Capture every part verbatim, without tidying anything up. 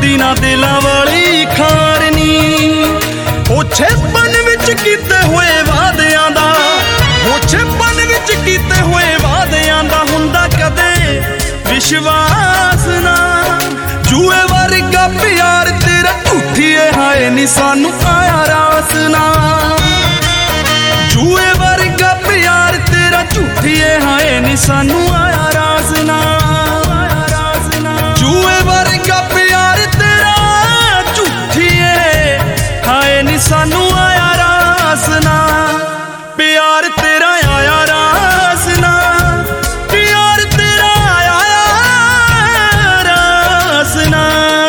ਹੁੰਦੀ ना दिलां वाली खार नी। ओछेपन विच कीते होए वादियां दा, ओछेपन विच कीते होए वादियां दा हुंदा कदे विश्वास ना। जूए वर्गा प्यार तेरा झूठिए हाय नी सानू आया रास ना। जूए वर्गा प्यार तेरा झूठिए हाय नी सानू आया रास ना। जूए वर्गा प्यार तेरा झूठिए हाय नी सानू आया रास ना। प्यार तेरा आया रास ना, प्यार तेरा आया रास ना।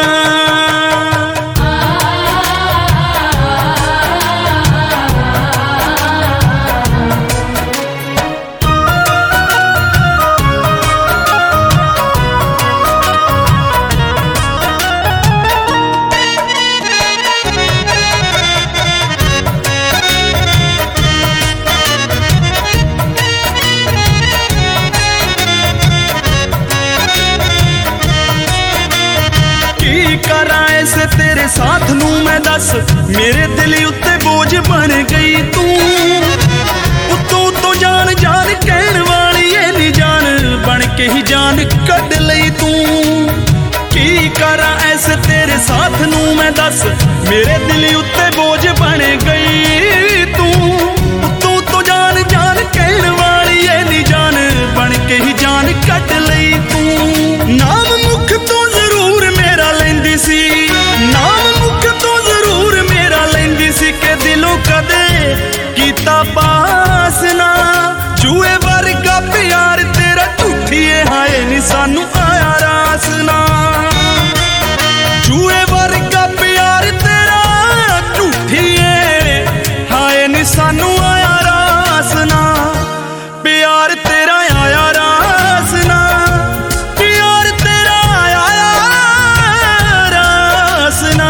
से तेरे साथ नू मैं दस, मेरे दिल उत्ते बोझ बन गई तू। उतों तो जान जान कहण वाली ये नी जान, बन के ही जान कढ लई तू। की करा ऐसे तेरे साथ नू मैं दस, मेरे दिल उत्ते बोझ बन गई तू। उतों तो जान जान कहण वाली ये नी जान, बन के ही जान कढ लई तू। नाम मुख तो जरूर मेरा लैंदी सी, नाम मुख तो जरूर मेरा लैंदी सी के दिलों कदे कीता पास ना। जूए वर्गा प्यार तेरा झूठिए हाय नी सानू आया रास ना। जूए वर्गा प्यार तेरा झूठिए हाय नी सानू आया रास ना। प्यार तेरा आया रास ना, प्यार तेरा आया रास ना।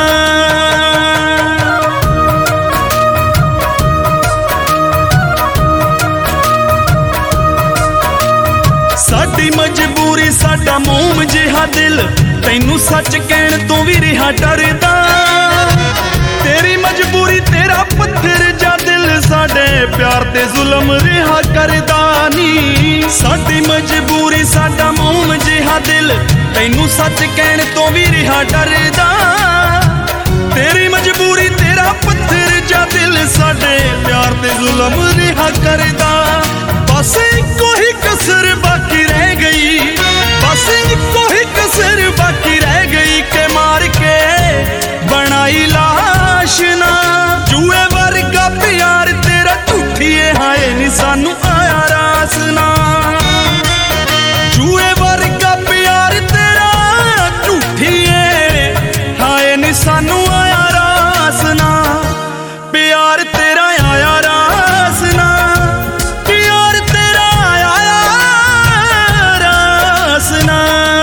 साडी मजबूरी साडा मोम जिहा दिल, तैनू सच कहण तो भी रिहा डरदा। तेरी मजबूरी तेरा पत्थर जा दिल, साडे प्यार ते जुल्म रिहा करदा नी। साडी मजबूरी साडा मोम जिहा दिल, तैनू सच कहण तो भी रिहा डरदा। तेरी मजबूरी तेरा पत्थर जा दिल, साडे प्यार ते जुल्म रिहा करदा। बस इको ही कसर बाकी रह गई, बस इको ही कसर बाकी रह गई के मार के बनाई लाश ना। जूए वर्गा प्यार तेरा झूठिए हाय नी सानू आया रास ना। जूए वर्गा प्यार तेरा झूठिए हाय नी सानू आया रास ना। प्यार तेरा आया रास ना, प्यार तेरा आया रास ना।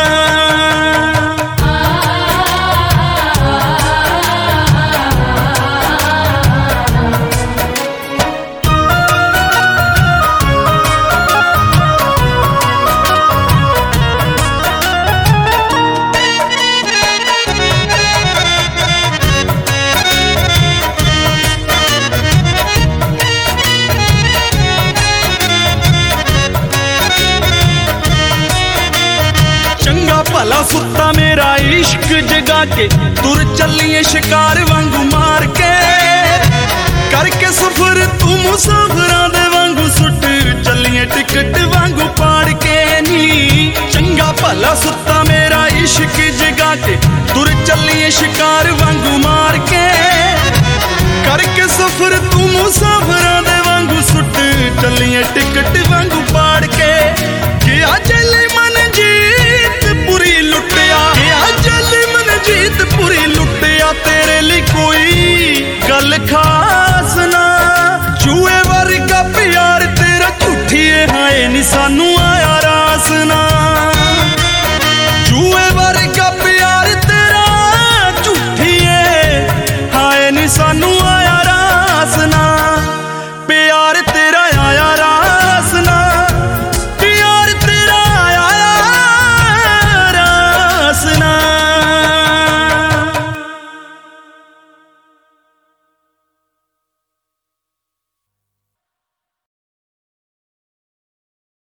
भला सुता मेरा इश्क जगा के, तुर चलिए शिकार वांगू मार के। करके सफर तू मुसाफिरां दे वांगू सुट चलिए टिकट वांगू पाड़ के नी। चंगा भला सुता मेरा इश्क जगा के, तुर चलिए शिकार वांगू मार के। करके सफर तू मुसाफिरां दे वांगू सुट चलिए टिकट वांगू